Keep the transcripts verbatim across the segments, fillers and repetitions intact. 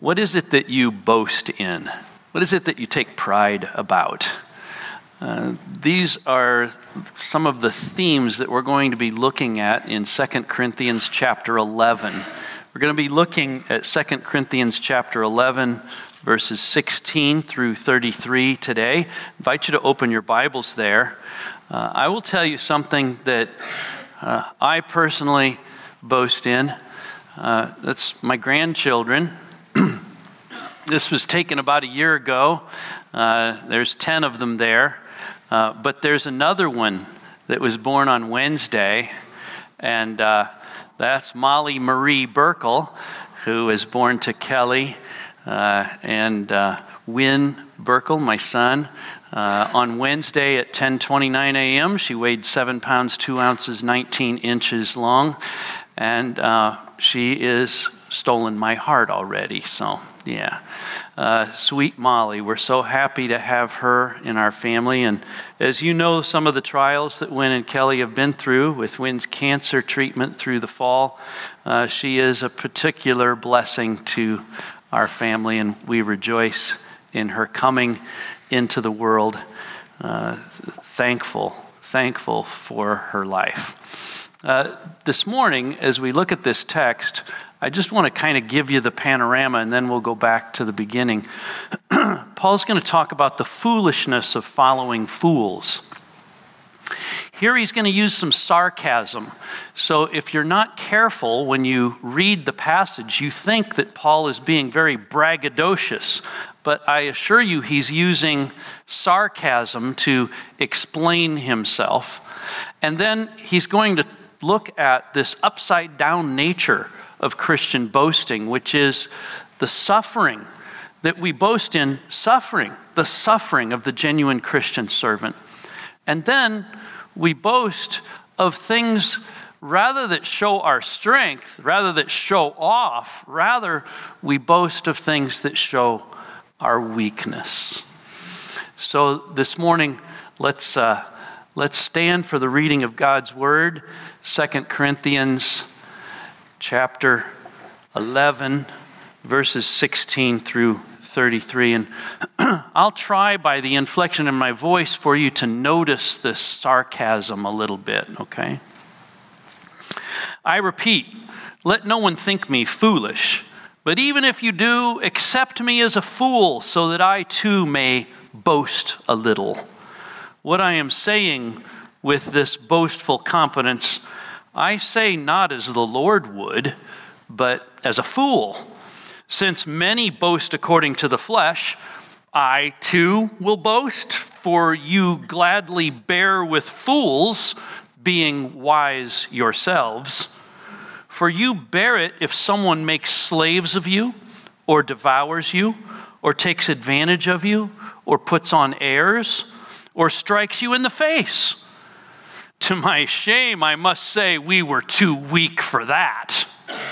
What is it that you boast in? What is it that you take pride about? Uh, these are some of the themes that we're going to be looking at in Second Corinthians chapter eleven. We're going to be looking at Second Corinthians chapter eleven, verses sixteen through thirty-three today. I invite you to open your Bibles there. Uh, I will tell you something that uh, I personally boast in. Uh, that's my grandchildren. This was taken about a year ago. Uh, there's ten of them there. Uh, but there's another one that was born on Wednesday, and uh, that's Molly Marie Burkle, who was born to Kelly uh, and uh, Wynn Burkle, my son, uh, on Wednesday at ten twenty-nine a.m. She weighed seven pounds, two ounces, nineteen inches long, and uh, she is stolen my heart already, so yeah. Uh, sweet Molly, we're so happy to have her in our family. And as you know, some of the trials that Wynn and Kelly have been through with Wynn's cancer treatment through the fall, uh, she is a particular blessing to our family, and we rejoice in her coming into the world. Uh, thankful, thankful for her life. Uh, this morning, as we look at this text, I just want to kind of give you the panorama, and then we'll go back to the beginning. Paul's going to talk about the foolishness of following fools. Here he's going to use some sarcasm. So if you're not careful when you read the passage, you think that Paul is being very braggadocious. But I assure you he's using sarcasm to explain himself. And then he's going to look at this upside down nature of Christian boasting, which is the suffering that we boast in, suffering, the suffering of the genuine Christian servant. And then we boast of things rather that show our strength, rather that show off, rather we boast of things that show our weakness. So this morning, let's uh, let's stand for the reading of God's word, Second Corinthians chapter eleven, verses sixteen through thirty-three. And I'll try by the inflection in my voice for you to notice this sarcasm a little bit, okay? I repeat, let no one think me foolish, but even if you do, accept me as a fool so that I too may boast a little. What I am saying with this boastful confidence, I say not as the Lord would, but as a fool. Since many boast according to the flesh, I too will boast, for you gladly bear with fools, being wise yourselves. For you bear it if someone makes slaves of you, or devours you, or takes advantage of you, or puts on airs, or strikes you in the face. To my shame, I must say we were too weak for that.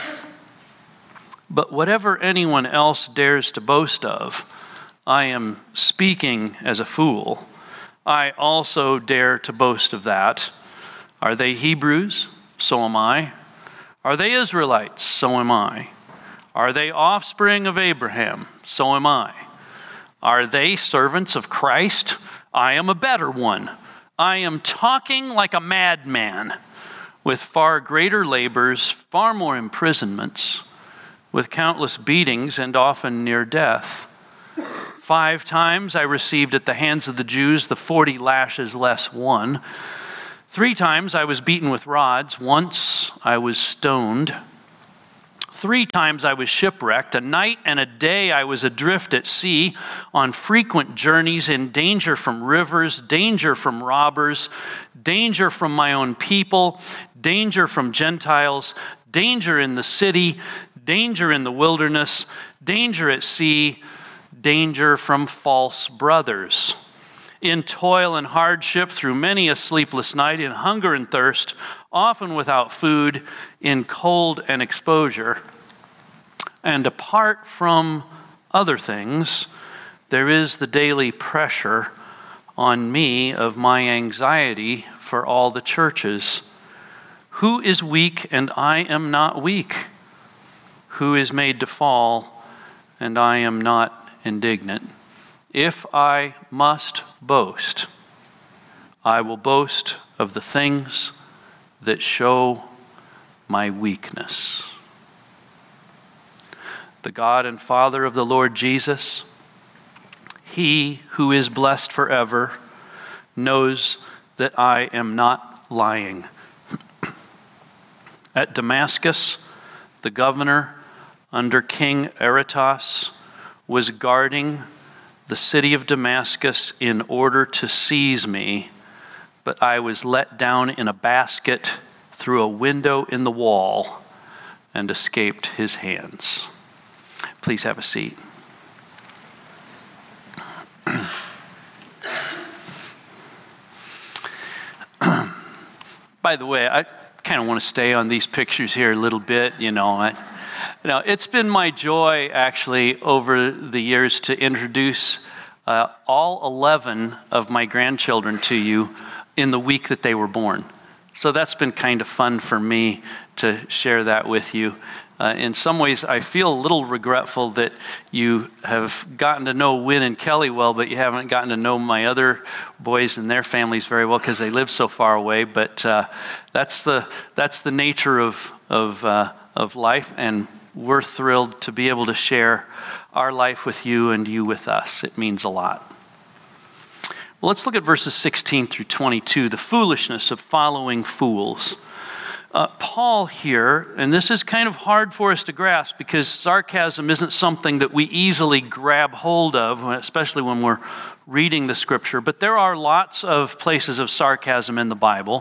But whatever anyone else dares to boast of, I am speaking as a fool. I also dare to boast of that. Are they Hebrews? So am I. Are they Israelites? So am I. Are they offspring of Abraham? So am I. Are they servants of Christ? I am a better one. I am talking like a madman, with far greater labors, far more imprisonments, with countless beatings and often near death. Five times I received at the hands of the Jews the forty lashes less one. Three times I was beaten with rods. Once I was stoned. Three times I was shipwrecked. A night and a day I was adrift at sea, on frequent journeys, in danger from rivers, danger from robbers, danger from my own people, danger from Gentiles, danger in the city, danger in the wilderness, danger at sea, danger from false brothers. In toil and hardship, through many a sleepless night, in hunger and thirst, often without food, in cold and exposure. And apart from other things, there is the daily pressure on me of my anxiety for all the churches. Who is weak and I am not weak? Who is made to fall and I am not indignant. If I must boast, I will boast of the things that show my weakness. The God and Father of the Lord Jesus, He who is blessed forever, knows that I am not lying. At Damascus, the governor under King Aretas was guarding the city of Damascus in order to seize me, but I was let down in a basket through a window in the wall and escaped his hands. Please have a seat. By the way, I kind of want to stay on these pictures here a little bit. You know, I, you know, it's been my joy actually over the years to introduce uh, all eleven of my grandchildren to you in the week that they were born. So that's been kind of fun for me to share that with you. Uh, in some ways, I feel a little regretful that you have gotten to know Wynn and Kelly well, but you haven't gotten to know my other boys and their families very well because they live so far away. But uh, that's the that's the nature of of uh, of life, and we're thrilled to be able to share our life with you and you with us. It means a lot. Well, let's look at verses sixteen through twenty-two, the foolishness of following fools. Uh, Paul here, and this is kind of hard for us to grasp because sarcasm isn't something that we easily grab hold of, especially when we're reading the scripture, but there are lots of places of sarcasm in the Bible.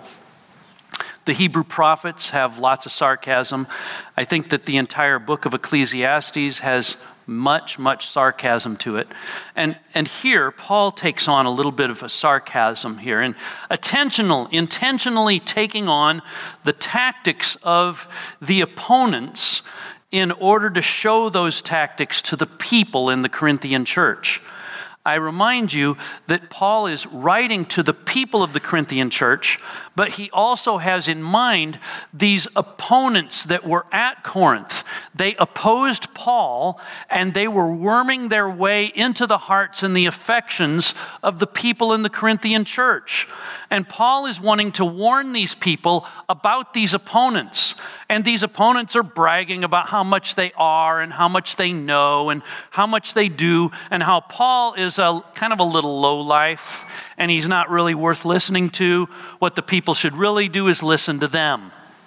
The Hebrew prophets have lots of sarcasm. I think that the entire book of Ecclesiastes has much, much sarcasm to it. And and here, Paul takes on a little bit of a sarcasm here, and intentional, intentionally taking on the tactics of the opponents in order to show those tactics to the people in the Corinthian church. I remind you that Paul is writing to the people of the Corinthian church, but he also has in mind these opponents that were at Corinth. They opposed Paul, and they were worming their way into the hearts and the affections of the people in the Corinthian church. And Paul is wanting to warn these people about these opponents. And these opponents are bragging about how much they are and how much they know and how much they do, and how Paul is a kind of a little lowlife and he's not really worth listening to. What the people should really do is listen to them.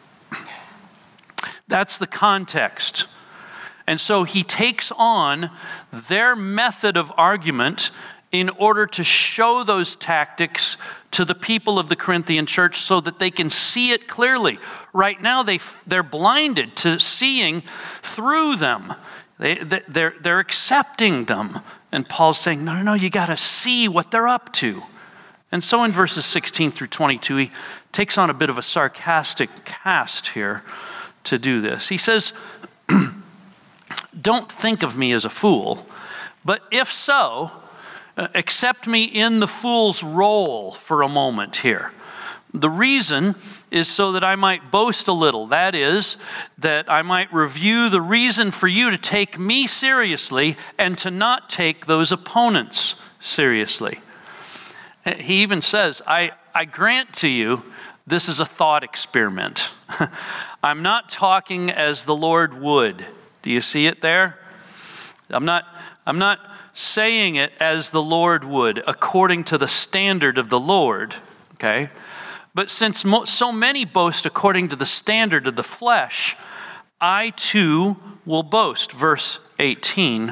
That's the context. And so he takes on their method of argument in order to show those tactics to the people of the Corinthian church so that they can see it clearly. Right now, they, they're blinded to seeing through them. They, they're, they're accepting them. And Paul's saying, no, no, no, you got to see what they're up to. And so in verses sixteen through twenty-two, he takes on a bit of a sarcastic cast here to do this. He says, don't think of me as a fool, but if so, accept me in the fool's role for a moment here. The reason is so that I might boast a little. That is, that I might review the reason for you to take me seriously and to not take those opponents seriously. He even says, I, I grant to you, this is a thought experiment. I'm not talking as the Lord would. Do you see it there? I'm not, I'm not saying it as the Lord would, according to the standard of the Lord, okay? But since mo- so many boast according to the standard of the flesh, I too will boast. Verse eighteen.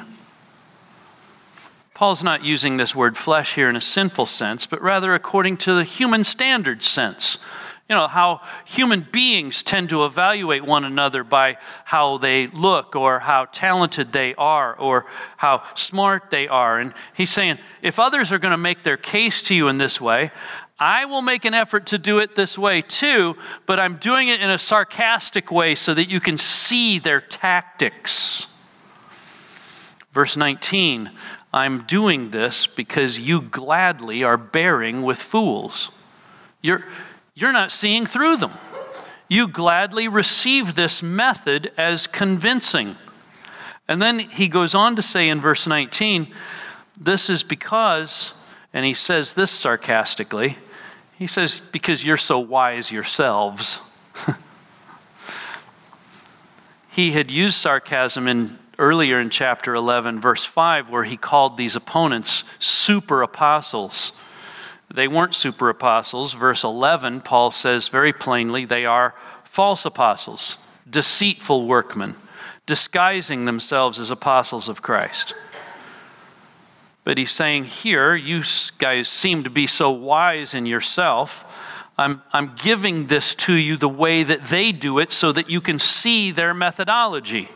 Paul's not using this word flesh here in a sinful sense, but rather according to the human standard sense. You know, how human beings tend to evaluate one another by how they look or how talented they are or how smart they are. And he's saying, if others are going to make their case to you in this way, I will make an effort to do it this way too, but I'm doing it in a sarcastic way so that you can see their tactics. Verse nineteen, I'm doing this because you gladly are bearing with fools. You're You're not seeing through them. You gladly receive this method as convincing. And then he goes on to say in verse nineteen, this is because, and he says this sarcastically, he says, because you're so wise yourselves. He had used sarcasm in earlier in chapter eleven, verse five, where he called these opponents super apostles. They weren't super apostles. Verse eleven, Paul says very plainly, they are false apostles, deceitful workmen, disguising themselves as apostles of Christ. But he's saying here, you guys seem to be so wise in yourself. I'm, I'm giving this to you the way that they do it so that you can see their methodology.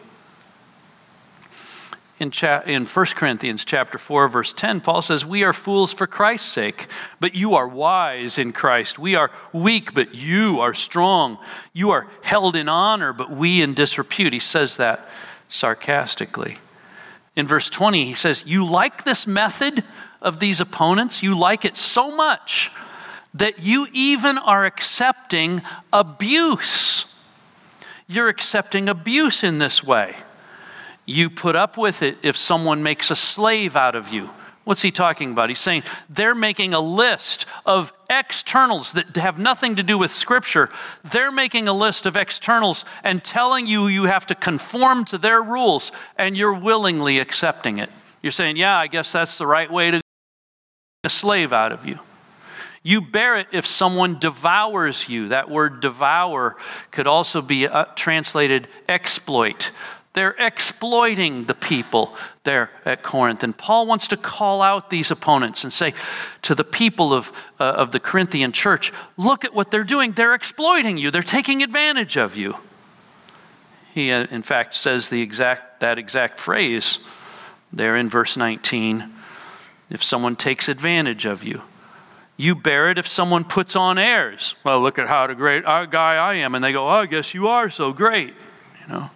In, cha- in First Corinthians chapter four, verse ten, Paul says, we are fools for Christ's sake, but you are wise in Christ. We are weak, but you are strong. You are held in honor, but we in disrepute. He says that sarcastically. In verse twenty, he says, you like this method of these opponents? You like it so much that you even are accepting abuse. You're accepting abuse in this way. You put up with it if someone makes a slave out of you. What's he talking about? He's saying they're making a list of externals that have nothing to do with Scripture. They're making a list of externals and telling you you have to conform to their rules, and you're willingly accepting it. You're saying, yeah, I guess that's the right way to get a slave out of you. You bear it if someone devours you. That word devour could also be uh, translated exploit. They're exploiting the people there at Corinth. And Paul wants to call out these opponents and say to the people of, uh, of the Corinthian church, look at what they're doing. They're exploiting you. They're taking advantage of you. He, uh, in fact, says the exact that exact phrase there in verse nineteen. If someone takes advantage of you, you bear it if someone puts on airs. Well, look at how the great guy I am. And they go, oh, I guess you are so great. You know.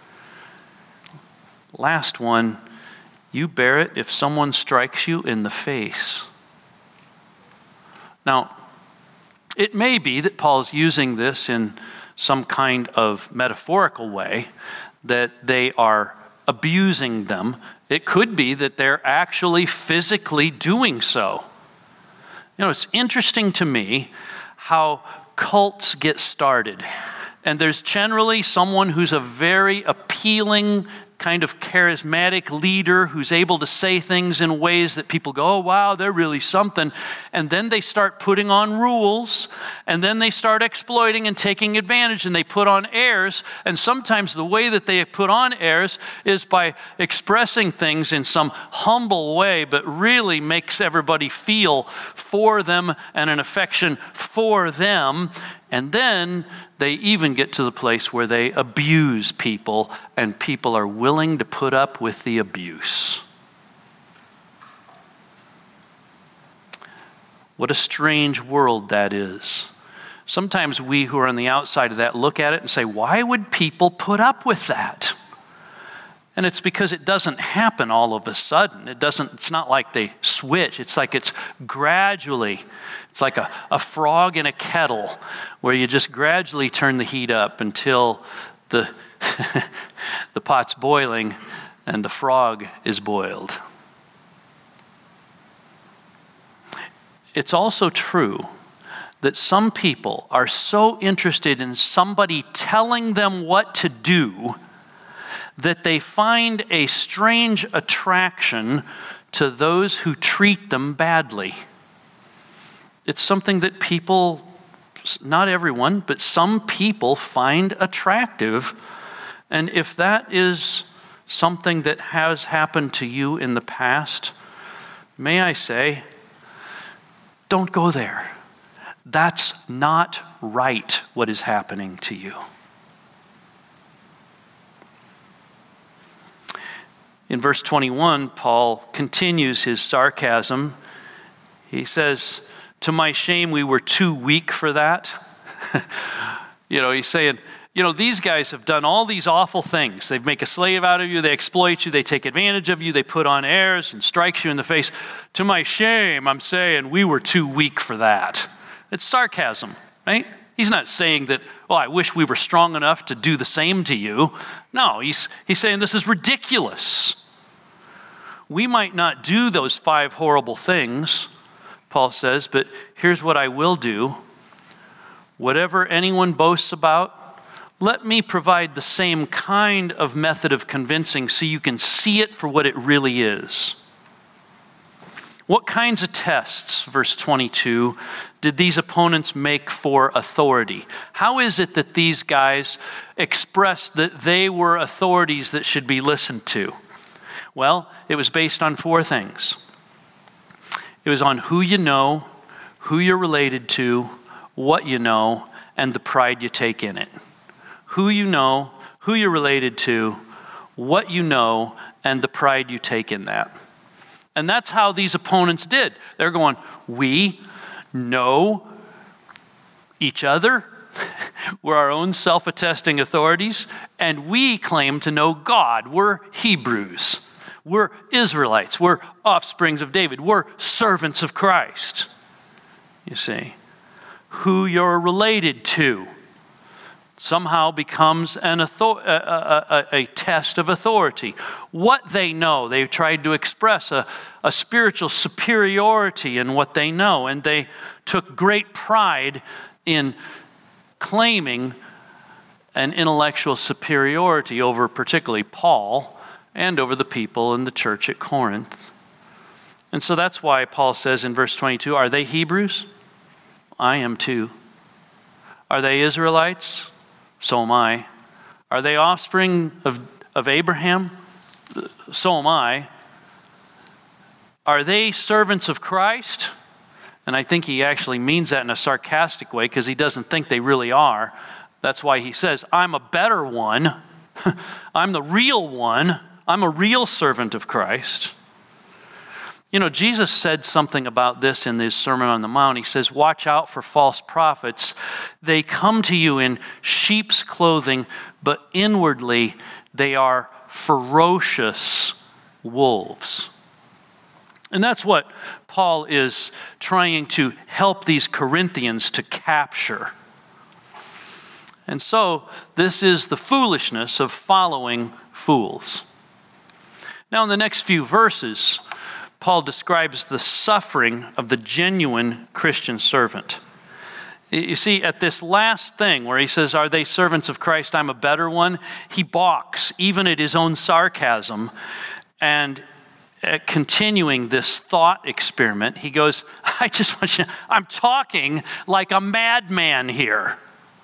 Last one, you bear it if someone strikes you in the face. Now, it may be that Paul's using this in some kind of metaphorical way, that they are abusing them. It could be that they're actually physically doing so. You know, it's interesting to me how cults get started. And there's generally someone who's a very appealing, kind of charismatic leader who's able to say things in ways that people go, oh, wow, they're really something. And then they start putting on rules, and then they start exploiting and taking advantage, and they put on airs. And sometimes the way that they put on airs is by expressing things in some humble way, but really makes everybody feel for them and an affection for them. And then they even get to the place where they abuse people, and people are willing to put up with the abuse. What a strange world that is. Sometimes we who are on the outside of that look at it and say, why would people put up with that? And it's because it doesn't happen all of a sudden. It doesn't, it's not like they switch. It's like it's gradually. It's like a, a frog in a kettle where you just gradually turn the heat up until the, the pot's boiling and the frog is boiled. It's also true that some people are so interested in somebody telling them what to do that they find a strange attraction to those who treat them badly. It's something that people, not everyone, but some people find attractive. And if that is something that has happened to you in the past, may I say, don't go there. That's not right, what is happening to you. In verse twenty-one, Paul continues his sarcasm. He says, to my shame, we were too weak for that. You know, he's saying, you know, these guys have done all these awful things. They make a slave out of you, they exploit you, they take advantage of you, they put on airs and strikes you in the face. To my shame, I'm saying we were too weak for that. It's sarcasm, right? He's not saying that, well, I wish we were strong enough to do the same to you. No, he's, he's saying this is ridiculous. We might not do those five horrible things, Paul says, but here's what I will do. Whatever anyone boasts about, let me provide the same kind of method of convincing so you can see it for what it really is. What kinds of tests, verse twenty-two, did these opponents make for authority? How is it that these guys expressed that they were authorities that should be listened to? Well, it was based on four things. It was on who you know, who you're related to, what you know, and the pride you take in it. Who you know, who you're related to, what you know, and the pride you take in that. And that's how these opponents did. They're going, we know each other. We're our own self-attesting authorities, and we claim to know God. We're Hebrews. We're Israelites. We're offsprings of David. We're servants of Christ. You see, who you're related to somehow becomes an author- a, a, a, a test of authority. What they know, they tried to express a, a spiritual superiority in what they know, and they took great pride in claiming an intellectual superiority over particularly Paul and over the people in the church at Corinth. And so that's why Paul says in verse twenty-two, are they Hebrews? I am too. Are they Israelites? So am I. Are they offspring of, of Abraham? So am I. Are they servants of Christ? And I think he actually means that in a sarcastic way because he doesn't think they really are. That's why he says, I'm a better one. I'm the real one. I'm a real servant of Christ. You know, Jesus said something about this in his Sermon on the Mount. He says, watch out for false prophets. They come to you in sheep's clothing, but inwardly they are ferocious wolves. And that's what Paul is trying to help these Corinthians to capture. And so this is the foolishness of following fools. Now in the next few verses, Paul describes the suffering of the genuine Christian servant. You see, at this last thing where he says, are they servants of Christ? I'm a better one. He balks even at his own sarcasm. And at continuing this thought experiment, he goes, I just want you to, I'm talking like a madman here.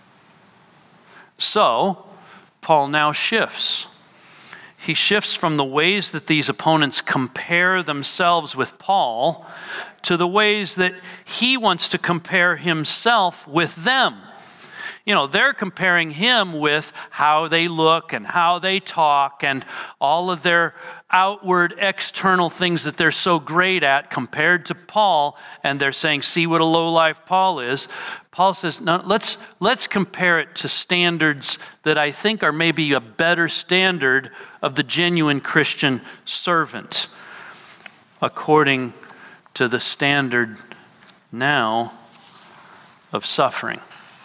So, Paul now shifts. He shifts from the ways that these opponents compare themselves with Paul to the ways that he wants to compare himself with them. You know, they're comparing him with how they look and how they talk and all of their outward external things that they're so great at compared to Paul, and they're saying, see what a lowlife Paul is. Paul says, no, let's, let's compare it to standards that I think are maybe a better standard of the genuine Christian servant, according to the standard now of suffering.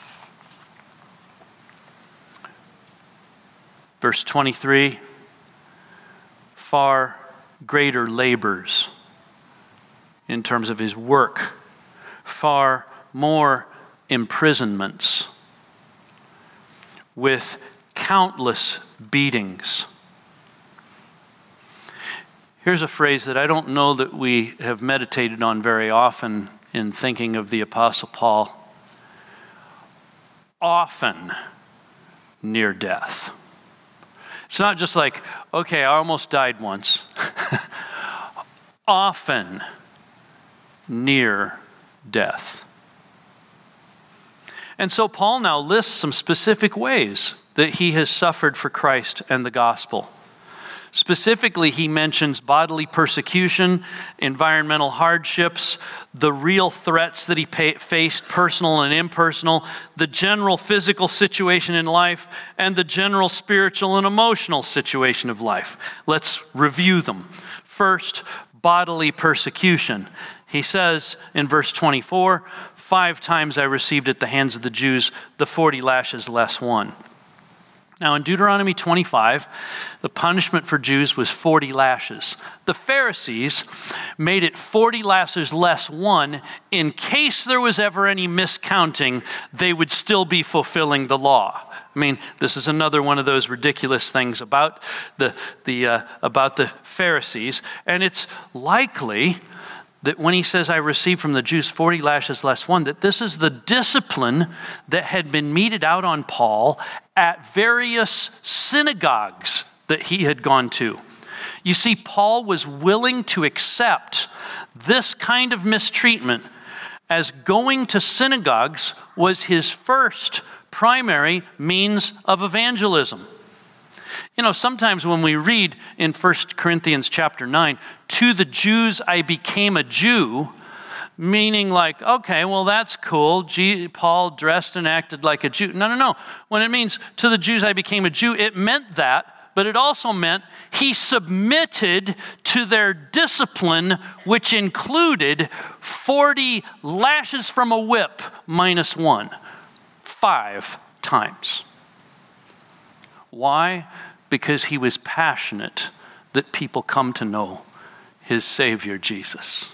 Verse twenty-three, far greater labors in terms of his work, far more imprisonments, with countless beatings. Here's a phrase that I don't know that we have meditated on very often in thinking of the Apostle Paul. Often near death. It's not just like, okay, I almost died once. Often near death. And so Paul now lists some specific ways that he has suffered for Christ and the gospel. Specifically, he mentions bodily persecution, environmental hardships, the real threats that he pa- faced, personal and impersonal, the general physical situation in life, and the general spiritual and emotional situation of life. Let's review them. First, bodily persecution. He says in verse twenty-four, five times I received at the hands of the Jews the forty lashes less one. Now in Deuteronomy twenty-five, the punishment for Jews was forty lashes. The Pharisees made it forty lashes less one in case there was ever any miscounting, they would still be fulfilling the law. I mean, this is another one of those ridiculous things about the, the, uh, about the Pharisees. And it's likely that when he says, I received from the Jews forty lashes less one, that this is the discipline that had been meted out on Paul at various synagogues that he had gone to. You see, Paul was willing to accept this kind of mistreatment, as going to synagogues was his first primary means of evangelism. You know, sometimes when we read in First Corinthians chapter nine, to the Jews I became a Jew, meaning like, okay, well, that's cool. G- Paul dressed and acted like a Jew. No, no, no. When it means to the Jews I became a Jew, it meant that, but it also meant he submitted to their discipline, which included forty lashes from a whip minus one, five times. Why? Because he was passionate that people come to know his Savior, Jesus.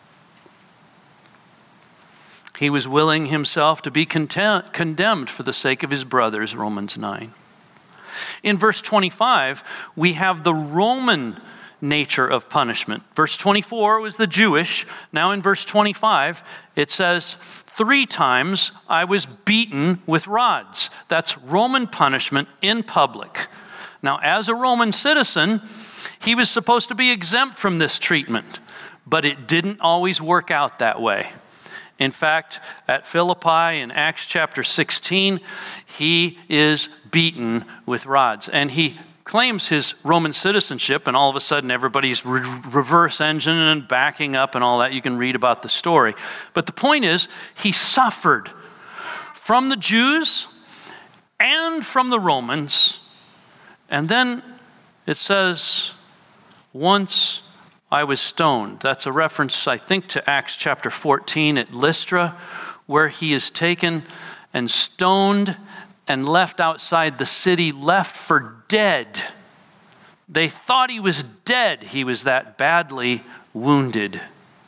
He was willing himself to be content, condemned for the sake of his brothers, Romans nine. In verse twenty-five, we have the Roman nature of punishment. Verse twenty-four was the Jewish. Now in verse twenty-five, it says, three times I was beaten with rods. That's Roman punishment in public. Now, as a Roman citizen, he was supposed to be exempt from this treatment, but it didn't always work out that way. In fact, at Philippi in Acts chapter sixteen, he is beaten with rods. And he claims his Roman citizenship, and all of a sudden everybody's re- reverse engine and backing up and all that. You can read about the story. But the point is, he suffered from the Jews and from the Romans. And then it says, once I was stoned. That's a reference, I think, to Acts chapter fourteen at Lystra, where he is taken and stoned and left outside the city, left for dead. They thought he was dead. He was that badly wounded.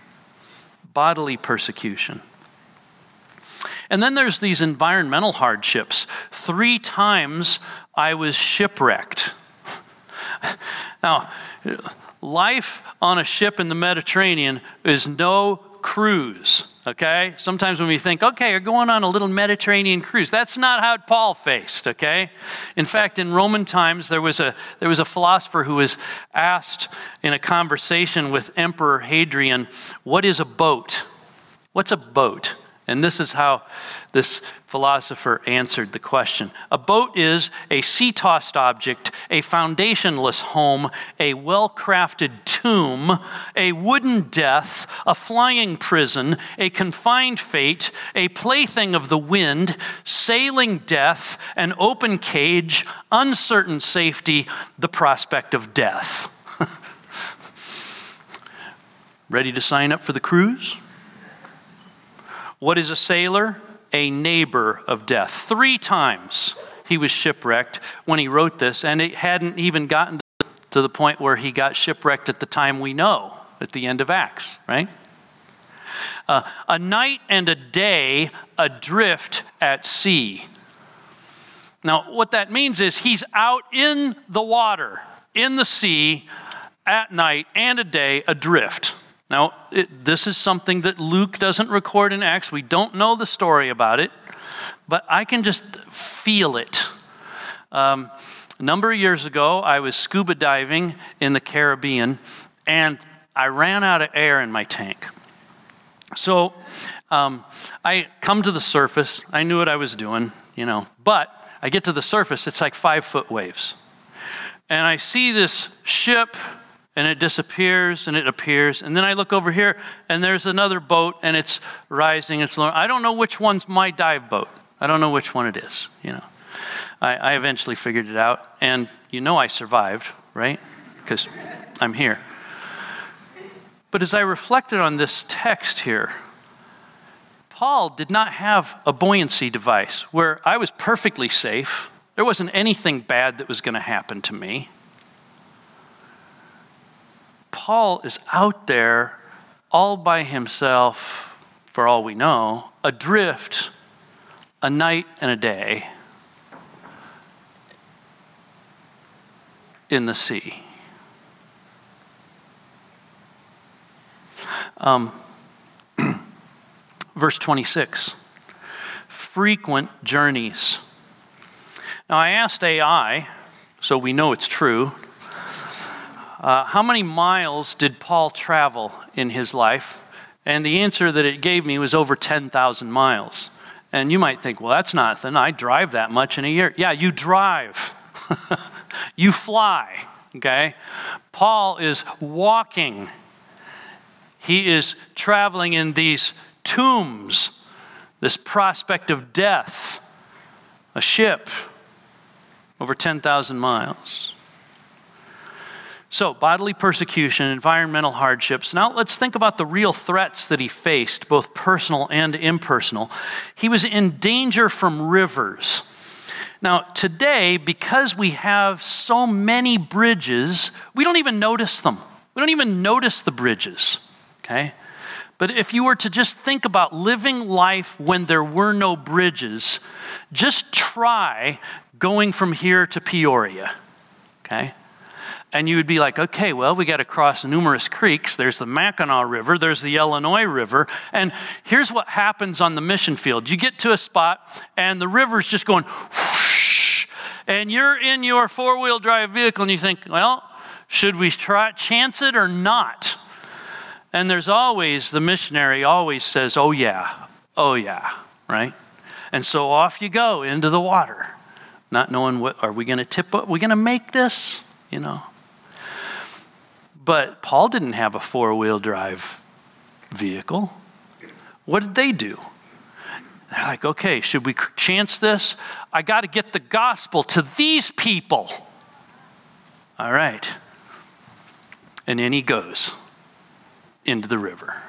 Bodily persecution. And then there's these environmental hardships. Three times I was shipwrecked. Now, life on a ship in the Mediterranean is no cruise, okay? Sometimes when we think, okay, you're going on a little Mediterranean cruise, that's not how Paul faced, okay? In fact, in Roman times, there was a there was a philosopher who was asked in a conversation with Emperor Hadrian, what is a boat? What's a boat? And this is how this philosopher answered the question. A boat is a sea-tossed object, a foundationless home, a well-crafted tomb, a wooden death, a flying prison, a confined fate, a plaything of the wind, sailing death, an open cage, uncertain safety, the prospect of death. Ready to sign up for the cruise? What is a sailor? A neighbor of death. Three times he was shipwrecked when he wrote this, and it hadn't even gotten to the point where he got shipwrecked at the time we know, at the end of Acts, right? Uh, a night and a day adrift at sea. Now, what that means is he's out in the water, in the sea, at night and a day adrift. Now, it, this is something that Luke doesn't record in Acts. We don't know the story about it, but I can just feel it. Um, a number of years ago, I was scuba diving in the Caribbean, and I ran out of air in my tank. So um, I come to the surface. I knew what I was doing, you know, but I get to the surface. It's like five-foot waves. And I see this ship, and it disappears, and it appears. And then I look over here, and there's another boat, and it's rising, it's lowering. I don't know which one's my dive boat. I don't know which one it is, you know. I, I eventually figured it out, and you know I survived, right? Because I'm here. But as I reflected on this text here, Paul did not have a buoyancy device where I was perfectly safe. There wasn't anything bad that was going to happen to me. Paul is out there all by himself, for all we know, adrift a night and a day in the sea. Um, verse twenty-six, frequent journeys. Now I asked A I, so we know it's true, uh, how many miles did Paul travel in his life? And the answer that it gave me was over ten thousand miles. And you might think, well, that's nothing. I drive that much in a year. Yeah, you drive. You fly, okay? Paul is walking. He is traveling in these tombs, this prospect of death, a ship, over ten thousand miles. So, bodily persecution, environmental hardships. Now, let's think about the real threats that he faced, both personal and impersonal. He was in danger from rivers. Now, today, because we have so many bridges, we don't even notice them. We don't even notice the bridges, okay? But if you were to just think about living life when there were no bridges, just try going from here to Peoria, okay? And you would be like, okay, well, we got to cross numerous creeks. There's the Mackinac River, there's the Illinois River, and here's what happens on the mission field. You get to a spot, and the river's just going whoosh, and you're in your four-wheel drive vehicle, and you think, well, should we try chance it or not? And there's always, the missionary always says, oh yeah, oh yeah, right? And so off you go into the water, not knowing what, are we going to tip, are we going to make this, you know? But Paul didn't have a four-wheel drive vehicle. What did they do? They're like, okay, should we chance this? I got to get the gospel to these people. All right. And in he goes into the river.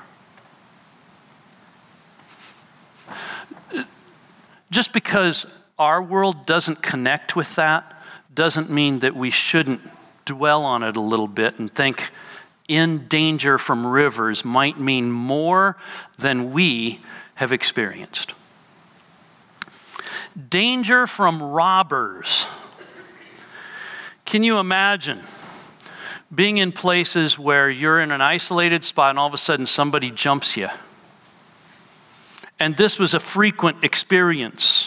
Just because our world doesn't connect with that doesn't mean that we shouldn't dwell on it a little bit and think in danger from rivers might mean more than we have experienced. Danger from robbers. Can you imagine being in places where you're in an isolated spot and all of a sudden somebody jumps you? And this was a frequent experience.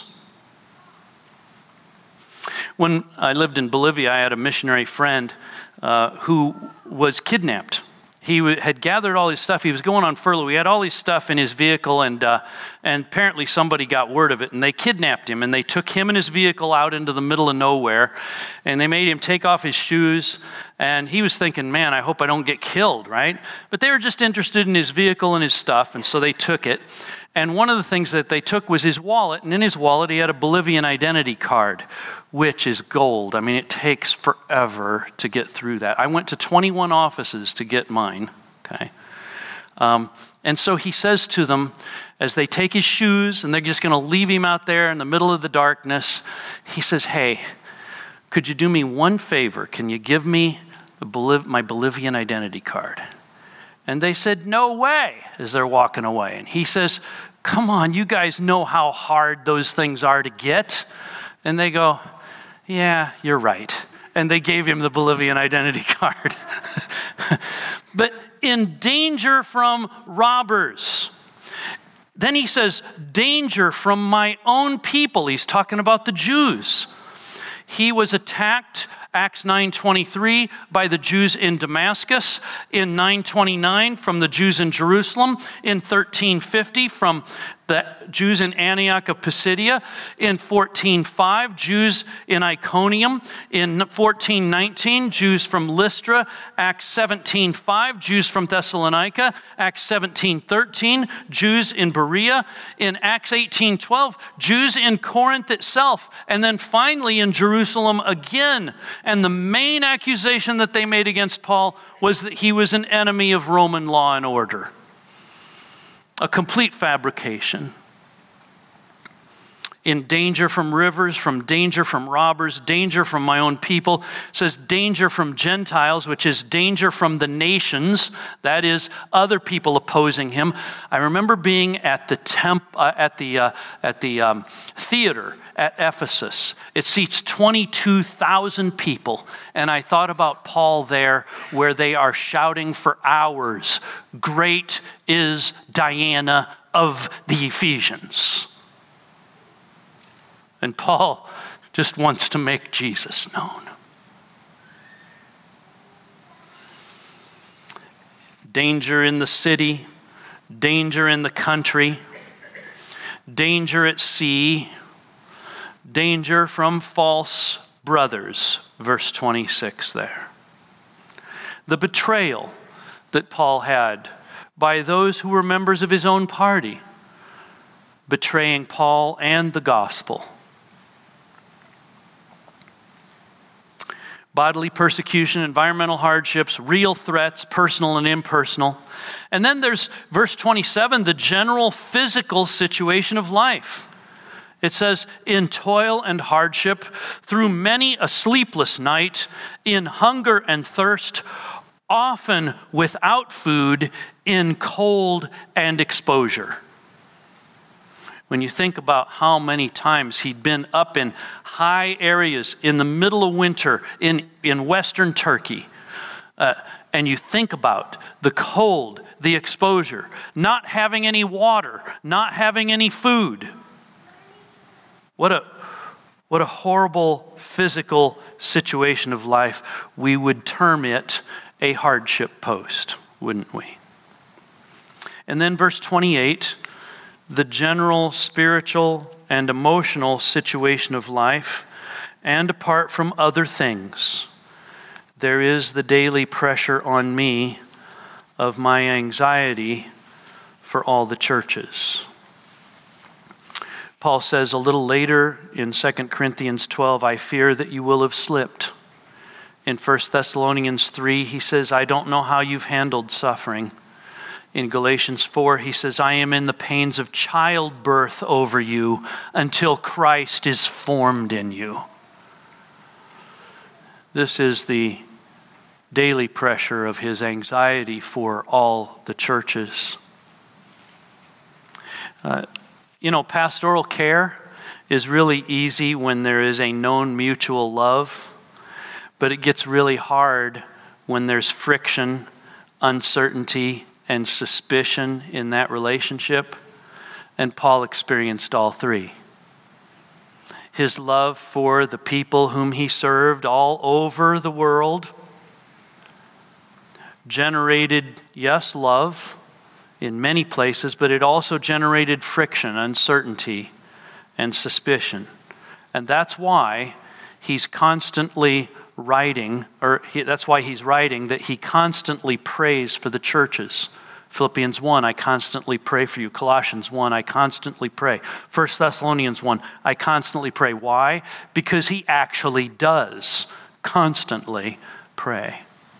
When I lived in Bolivia, I had a missionary friend uh, who was kidnapped. He w- had gathered all his stuff. He was going on furlough. He had all his stuff in his vehicle, and uh, and apparently somebody got word of it, and they kidnapped him, and they took him and his vehicle out into the middle of nowhere, and they made him take off his shoes, and he was thinking, man, I hope I don't get killed, right? But they were just interested in his vehicle and his stuff, and so they took it. And one of the things that they took was his wallet, and in his wallet he had a Bolivian identity card, which is gold. I mean, it takes forever to get through that. I went to twenty-one offices to get mine, okay? Um, and so he says to them, as they take his shoes, and they're just going to leave him out there in the middle of the darkness, he says, hey, could you do me one favor? Can you give me the Boliv- my Bolivian identity card? And they said, no way, as they're walking away. And he says, come on, you guys know how hard those things are to get. And they go, yeah, you're right. And they gave him the Bolivian identity card. But in danger from robbers. Then he says, danger from my own people. He's talking about the Jews. He was attacked, Acts nine twenty-three, by the Jews in Damascus, in nine twenty-nine from the Jews in Jerusalem, in thirteen fifty from the Jews in Antioch of Pisidia. In fourteen five, Jews in Iconium. In fourteen nineteen, Jews from Lystra. Acts seventeen five, Jews from Thessalonica. Acts seventeen thirteen, Jews in Berea. In Acts eighteen twelve, Jews in Corinth itself. And then finally in Jerusalem again. And the main accusation that they made against Paul was that he was an enemy of Roman law and order. A complete fabrication. In danger from rivers, from danger from robbers, danger from my own people. It says danger from Gentiles, which is danger from the nations. That is other people opposing him. I remember being at the temp, uh, at the uh, at the um, theater at Ephesus. It seats twenty-two thousand people, and I thought about Paul there, where they are shouting for hours, "Great is Diana of the Ephesians." And Paul just wants to make Jesus known. Danger in the city, danger in the country, danger at sea, danger from false brothers, verse twenty-six there. The betrayal that Paul had by those who were members of his own party, betraying Paul and the gospel. Bodily persecution, environmental hardships, real threats, personal and impersonal. And then there's verse twenty-seven, the general physical situation of life. It says, in toil and hardship, through many a sleepless night, in hunger and thirst, often without food, in cold and exposure. When you think about how many times he'd been up in high areas in the middle of winter in, in Western Turkey, uh, and you think about the cold, the exposure, not having any water, not having any food. What a, what a horrible physical situation of life. We would term it a hardship post, wouldn't we? And then verse twenty-eight, the general spiritual and emotional situation of life, and apart from other things, there is the daily pressure on me of my anxiety for all the churches. Paul says a little later in Second Corinthians twelve, I fear that you will have slipped. In First Thessalonians three, he says, I don't know how you've handled suffering. In Galatians four, he says, I am in the pains of childbirth over you until Christ is formed in you. This is the daily pressure of his anxiety for all the churches. Uh, you know, pastoral care is really easy when there is a known mutual love, but it gets really hard when there's friction, uncertainty, and suspicion in that relationship. And Paul experienced all three. His love for the people whom he served all over the world generated, yes, love in many places, but it also generated friction, uncertainty, and suspicion. And that's why he's constantly writing, or he, that's why he's writing that he constantly prays for the churches. Philippians one, I constantly pray for you. Colossians one, I constantly pray. First Thessalonians one, I constantly pray. Why? Because he actually does constantly pray.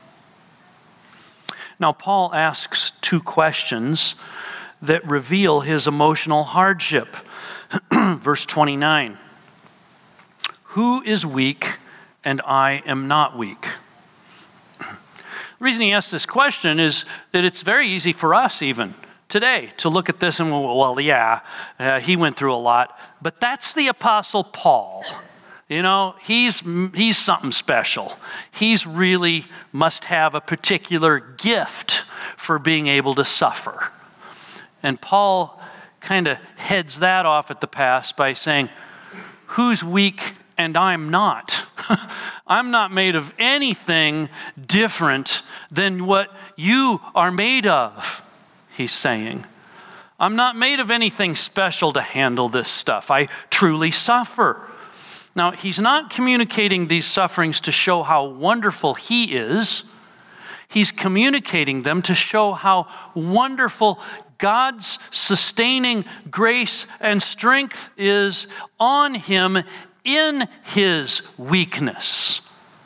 Now, Paul asks two questions that reveal his emotional hardship. Verse twenty-nine, who is weak and I am not weak? The reason he asks this question is that it's very easy for us even today to look at this and, well, yeah, uh, he went through a lot. But that's the Apostle Paul. You know, he's he's something special. He's really must have a particular gift for being able to suffer. And Paul kind of heads that off at the pass by saying, who's weak and I'm not? I'm not made of anything different than what you are made of, he's saying. I'm not made of anything special to handle this stuff. I truly suffer. Now, he's not communicating these sufferings to show how wonderful he is. He's communicating them to show how wonderful God's sustaining grace and strength is on him in his weakness.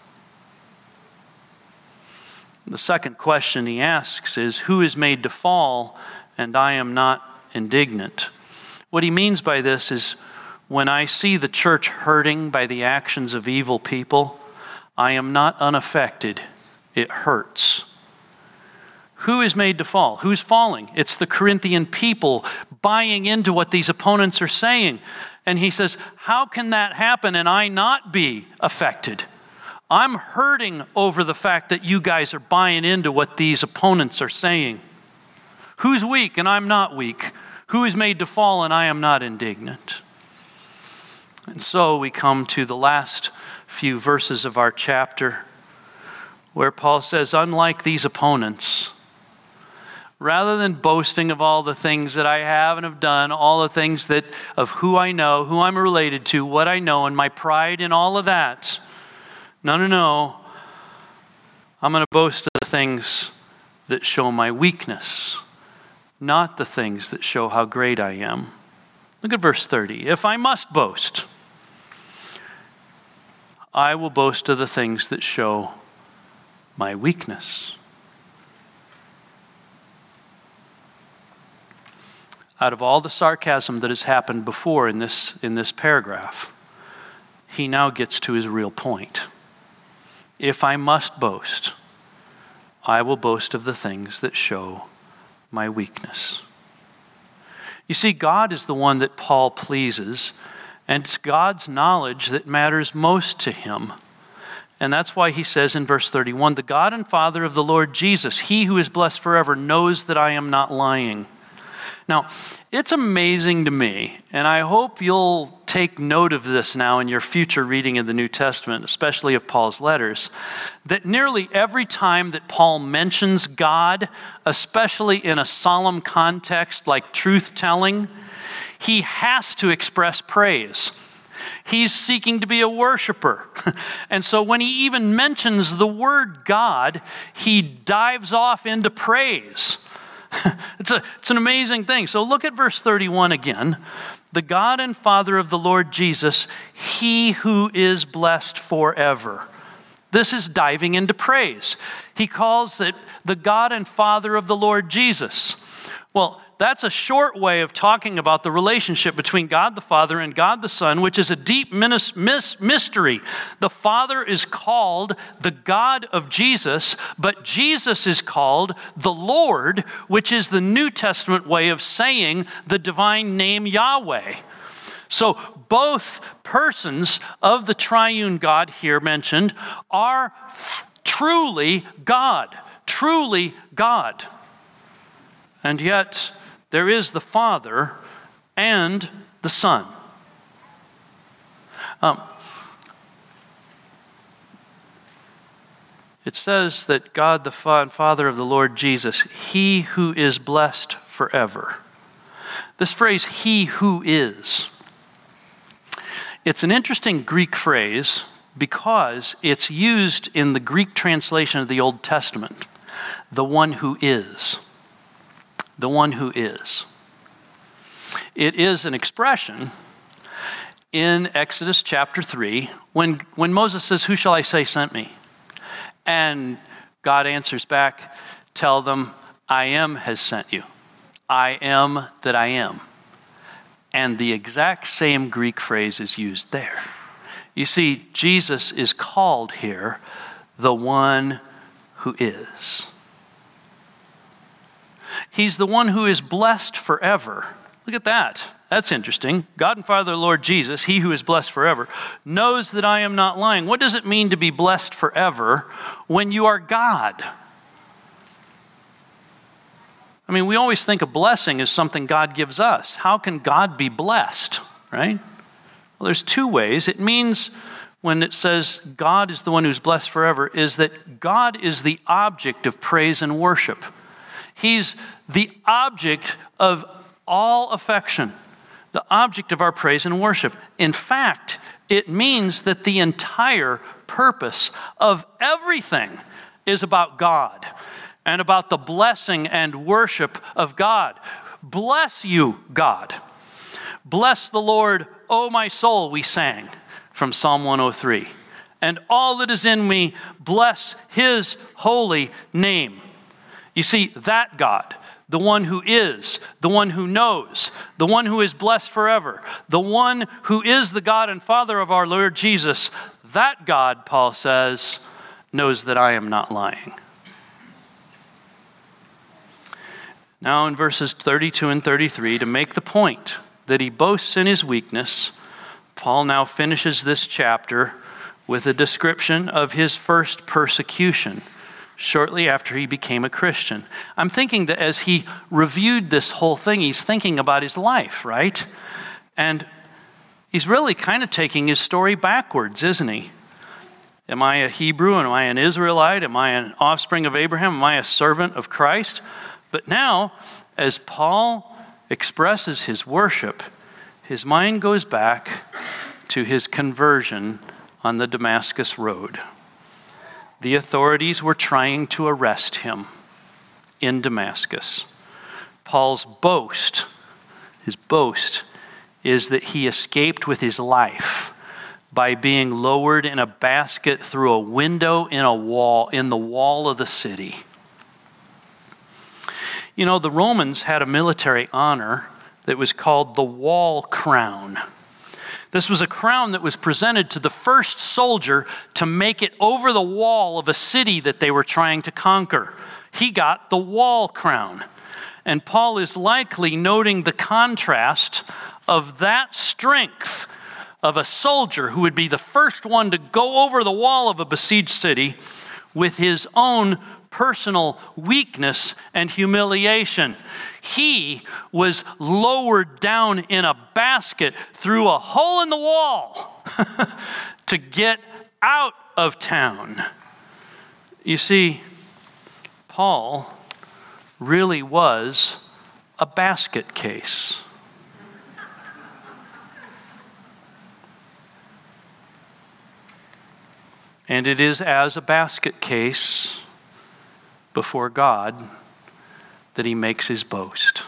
The second question he asks is, who is made to fall, and I am not indignant? What he means by this is, when I see the church hurting by the actions of evil people, I am not unaffected. It hurts. Who is made to fall? Who's falling? It's the Corinthian people buying into what these opponents are saying. And he says, how can that happen and I not be affected? I'm hurting over the fact that you guys are buying into what these opponents are saying. Who's weak and I'm not weak? Who is made to fall and I am not indignant? And so we come to the last few verses of our chapter where Paul says, unlike these opponents, rather than boasting of all the things that I have and have done, all the things that of who I know, who I'm related to, what I know, and my pride in all of that, no, no, no. I'm going to boast of the things that show my weakness, not the things that show how great I am. Look at verse thirty. If I must boast, I will boast of the things that show my weakness. Out of all the sarcasm that has happened before in this, in this paragraph, he now gets to his real point. If I must boast, I will boast of the things that show my weakness. You see, God is the one that Paul pleases, and it's God's knowledge that matters most to him. And that's why he says in verse thirty-one, the God and Father of the Lord Jesus, he who is blessed forever, knows that I am not lying. Now, it's amazing to me, and I hope you'll take note of this now in your future reading of the New Testament, especially of Paul's letters, that nearly every time that Paul mentions God, especially in a solemn context like truth-telling, he has to express praise. He's seeking to be a worshiper. And so when he even mentions the word God, he dives off into praise. It's a, it's an amazing thing. So look at verse thirty-one again. The God and Father of the Lord Jesus, he who is blessed forever. This is diving into praise. He calls it the God and Father of the Lord Jesus. Well, that's a short way of talking about the relationship between God the Father and God the Son, which is a deep mis- mis- mystery. The Father is called the God of Jesus, but Jesus is called the Lord, which is the New Testament way of saying the divine name Yahweh. So both persons of the triune God here mentioned are truly God, truly God. And yet, there is the Father and the Son. Um, it says that God the Father of the Lord Jesus, he who is blessed forever. This phrase, he who is, it's an interesting Greek phrase because it's used in the Greek translation of the Old Testament, the one who is. The one who is. It is an expression in Exodus chapter three when, when Moses says, who shall I say sent me? And God answers back, tell them, I am has sent you. I am that I am. And the exact same Greek phrase is used there. You see, Jesus is called here the one who is. He's the one who is blessed forever. Look at that. That's interesting. God and Father, Lord Jesus, he who is blessed forever, knows that I am not lying. What does it mean to be blessed forever when you are God? I mean, we always think a blessing is something God gives us. How can God be blessed, right? Well, there's two ways. It means when it says God is the one who's blessed forever, is that God is the object of praise and worship. He's the object of all affection, the object of our praise and worship. In fact, it means that the entire purpose of everything is about God and about the blessing and worship of God. Bless you, God. Bless the Lord, O my soul, we sang from Psalm one oh three. And all that is in me, bless his holy name. You see, that God, the one who is, the one who knows, the one who is blessed forever, the one who is the God and Father of our Lord Jesus, that God, Paul says, knows that I am not lying. Now in verses thirty-two and thirty-three, to make the point that he boasts in his weakness, Paul now finishes this chapter with a description of his first persecution shortly after he became a Christian. I'm thinking that as he reviewed this whole thing, he's thinking about his life, right? And he's really kind of taking his story backwards, isn't he? Am I a Hebrew? Am I an Israelite? Am I an offspring of Abraham? Am I a servant of Christ? But now, as Paul expresses his worship, his mind goes back to his conversion on the Damascus Road. The authorities were trying to arrest him in Damascus. Paul's boast, his boast, is that he escaped with his life by being lowered in a basket through a window in a wall, in the wall of the city. You know, the Romans had a military honor that was called the wall crown. This was a crown that was presented to the first soldier to make it over the wall of a city that they were trying to conquer. He got the wall crown. And Paul is likely noting the contrast of that strength of a soldier who would be the first one to go over the wall of a besieged city with his own personal weakness and humiliation. He was lowered down in a basket through a hole in the wall to get out of town. You see, Paul really was a basket case. And it is as a basket case before God that he makes his boast.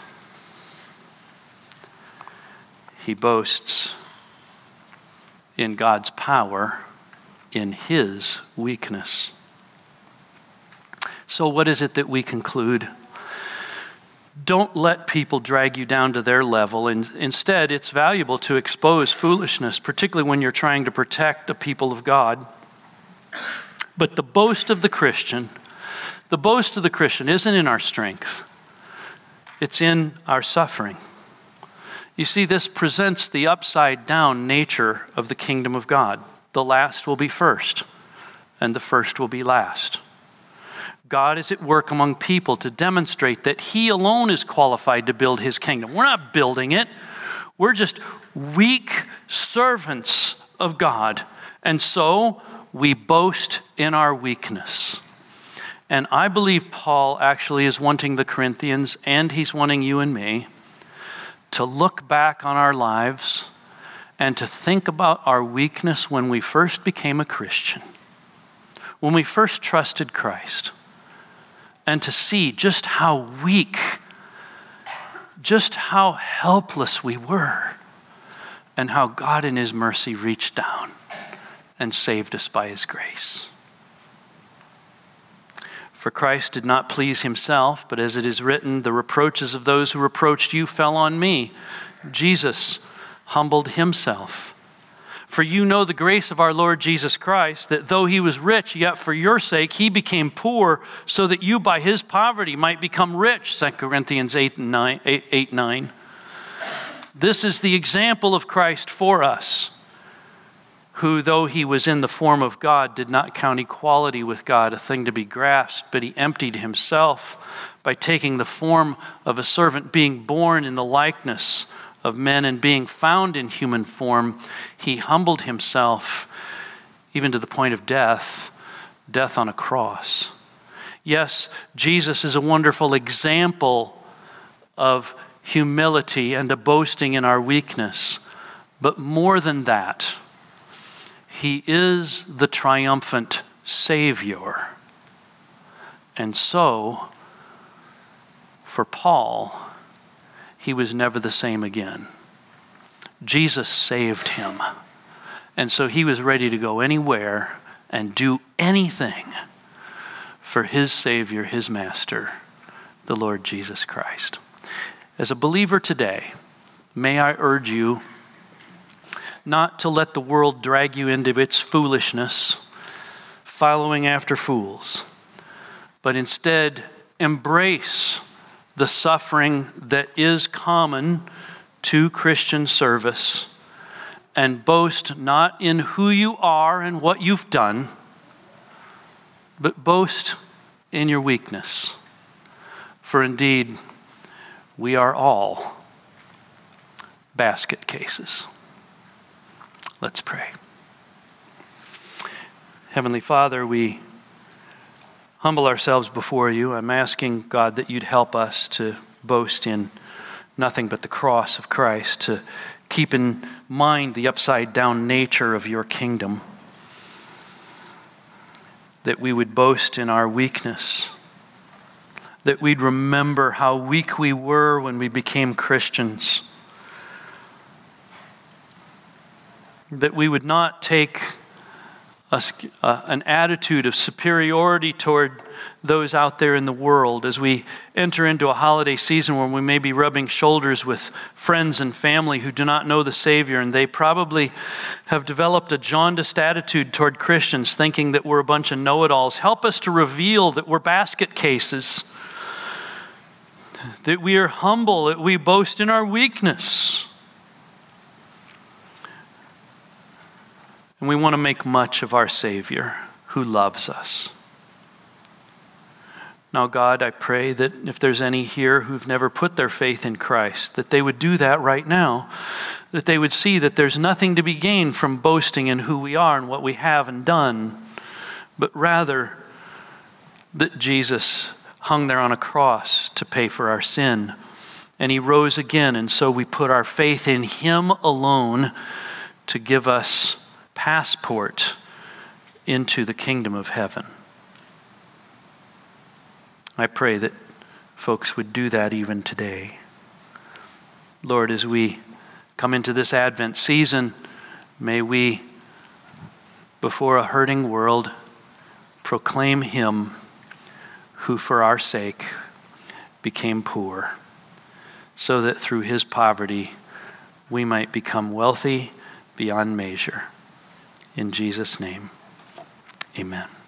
He boasts in God's power in his weakness. So what is it that we conclude? Don't let people drag you down to their level. And instead, it's valuable to expose foolishness, particularly when you're trying to protect the people of God. But the boast of the Christian, the boast of the Christian isn't in our strength. It's in our suffering. You see, this presents the upside down nature of the kingdom of God. The last will be first, and the first will be last. God is at work among people to demonstrate that he alone is qualified to build his kingdom. We're not building it. We're just weak servants of God. And so we boast in our weakness. And I believe Paul actually is wanting the Corinthians, and he's wanting you and me, to look back on our lives and to think about our weakness when we first became a Christian, when we first trusted Christ, and to see just how weak, just how helpless we were, and how God in his mercy reached down and saved us by his grace. For Christ did not please himself, but as it is written, the reproaches of those who reproached you fell on me. Jesus humbled himself. For you know the grace of our Lord Jesus Christ, that though he was rich, yet for your sake he became poor, so that you by his poverty might become rich. Second Corinthians eight, nine. This is the example of Christ for us, who, though he was in the form of God, did not count equality with God a thing to be grasped, but he emptied himself by taking the form of a servant, being born in the likeness of men, and being found in human form, he humbled himself even to the point of death, death on a cross. Yes, Jesus is a wonderful example of humility and a boasting in our weakness. But more than that, he is the triumphant Savior. And so, for Paul, he was never the same again. Jesus saved him. And so he was ready to go anywhere and do anything for his Savior, his Master, the Lord Jesus Christ. As a believer today, may I urge you not to let the world drag you into its foolishness, following after fools, but instead embrace the suffering that is common to Christian service, and boast not in who you are and what you've done, but boast in your weakness. For indeed, we are all basket cases. Let's pray. Heavenly Father, we humble ourselves before you. I'm asking, God, that you'd help us to boast in nothing but the cross of Christ, to keep in mind the upside-down nature of your kingdom, that we would boast in our weakness, that we'd remember how weak we were when we became Christians, that we would not take a, uh, an attitude of superiority toward those out there in the world as we enter into a holiday season where we may be rubbing shoulders with friends and family who do not know the Savior, and they probably have developed a jaundiced attitude toward Christians, thinking that we're a bunch of know-it-alls. Help us to reveal that we're basket cases, that we are humble, that we boast in our weakness. And we want to make much of our Savior who loves us. Now, God, I pray that if there's any here who've never put their faith in Christ, that they would do that right now, that they would see that there's nothing to be gained from boasting in who we are and what we have and done, but rather that Jesus hung there on a cross to pay for our sin, and he rose again, and so we put our faith in him alone to give us passport into the kingdom of heaven. I pray that folks would do that even today. Lord, as we come into this Advent season, may we, before a hurting world, proclaim him who for our sake became poor, so that through his poverty we might become wealthy beyond measure. In Jesus' name, amen.